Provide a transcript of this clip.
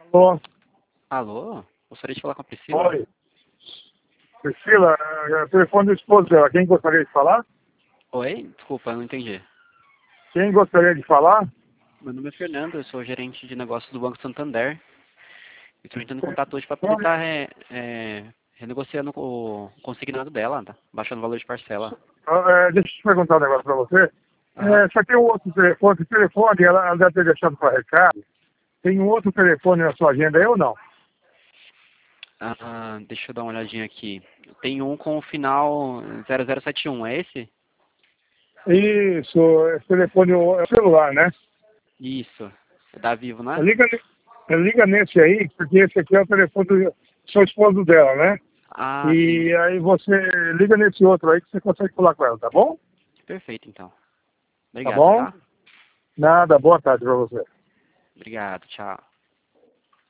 Alô? Alô? Gostaria de falar com a Priscila? Oi. Priscila, é o telefone do esposo dela. Quem gostaria de falar? Oi? Desculpa, eu não entendi. Quem gostaria de falar? Meu nome é Fernando, eu sou gerente de negócios do Banco Santander. Estou entrando em contato hoje para poder estar renegociando o consignado dela, tá? Baixando o valor de parcela. Deixa eu te perguntar um negócio para você. Aham. Você tem um outro telefone? Esse telefone, ela deve ter deixado para recado. Tem um outro telefone na sua agenda aí ou não? Deixa eu dar uma olhadinha aqui. Tem um com o final 0071, é esse? Isso, esse telefone é o celular, né? Isso. É da Vivo, né? Liga nesse aí, porque esse aqui é o telefone do seu esposo dela, né? Ah, sim. E aí você liga nesse outro aí que você consegue falar com ela, tá bom? Perfeito, então. Tá Obrigado, bom? tá? Nada, boa tarde para você. Obrigado, tchau.